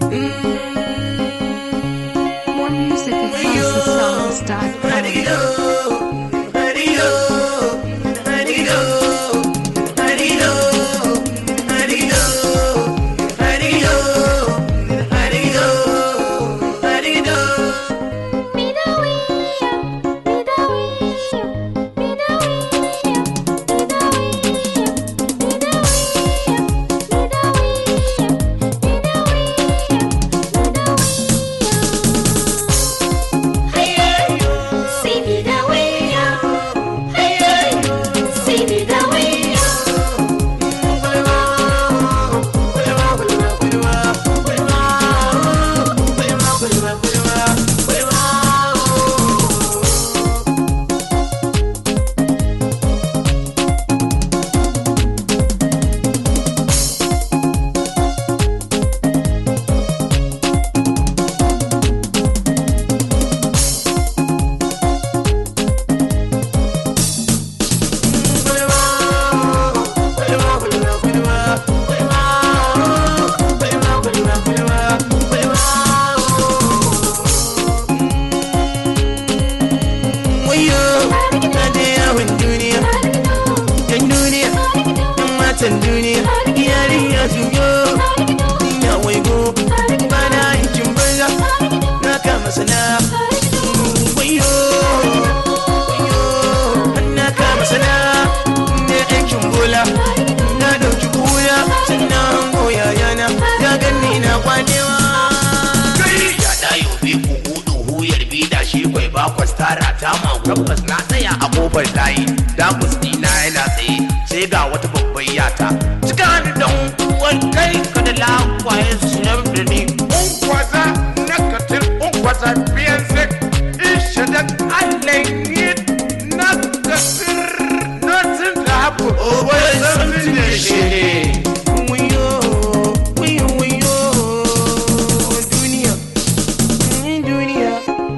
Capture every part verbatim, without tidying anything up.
More music at house songs dot com. Duniya yarinya juyo ina waigo bana aikin banza na kama sana wayo wayo na kama sana ne aikin bola na dauki kula sannan goya yana ya ganni na kwanewa ya dayo bi ku hudu huyar bi da shi kwai ba kwastara ta ma gabas na tsaya a kofar layi damus dina yana tsaye sai ga wata babbar yata cika ni da uwar kai ka da lakwaye su na da ni unkwaza na katir unkwaza biyan sek ishe da allai ni na katir nothing to happen oh boy something is shit wayo wayo wayo duniya duniya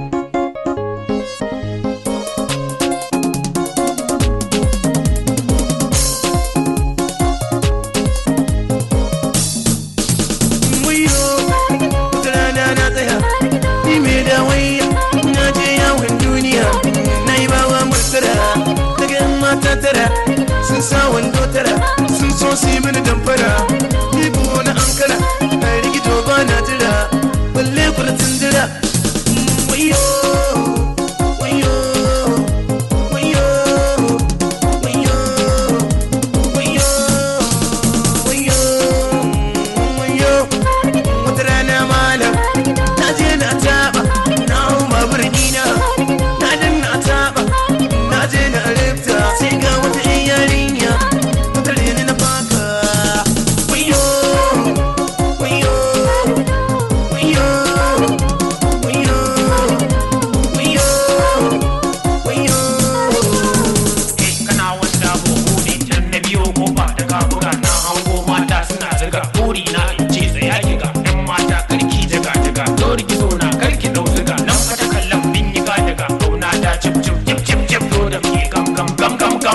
sun sa wando tara sun so su yi mini damfara ni buwa na ankara a rigito ba na jira balle kula tundura wayo wayo wayo wayo wayo wayo wayo wata rana malam na je na taba na hau babur dina na dan na taba na je na rifta sai ga wata yarinya ta rene na baka wayo wayo wayo wayo wayo wayo eh kana wanda buhu ne can na biyo ko ba da kabuga na hango mata suna zaga buri na in ce tsaya kiga ɗan mata karki jaga jaga dori gizo na karki dau zaga nan fata kallon min yi ga daga kauna da cip cip cip cip cip do da ke gam gam gam gam gam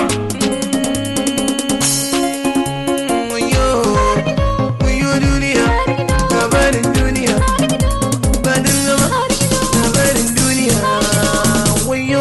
wayo wayo duniya labarin duniya badin zama labarin duniya wayo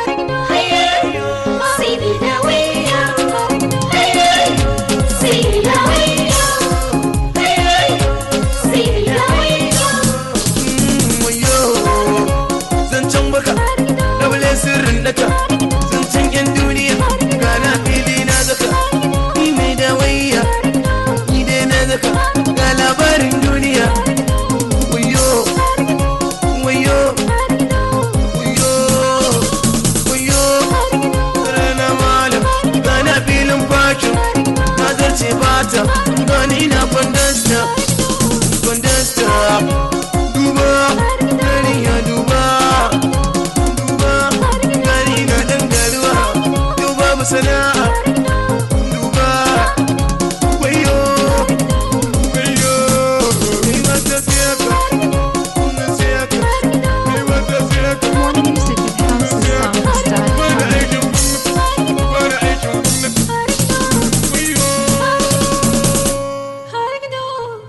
zancen baka labule sirrin daka zancen yan duniya gana fili na zaka ni mai dawaiya ni dai na zaka ga labarin duniya wayo wayo wayo wayo rana malam gana filin fakin na zarce bata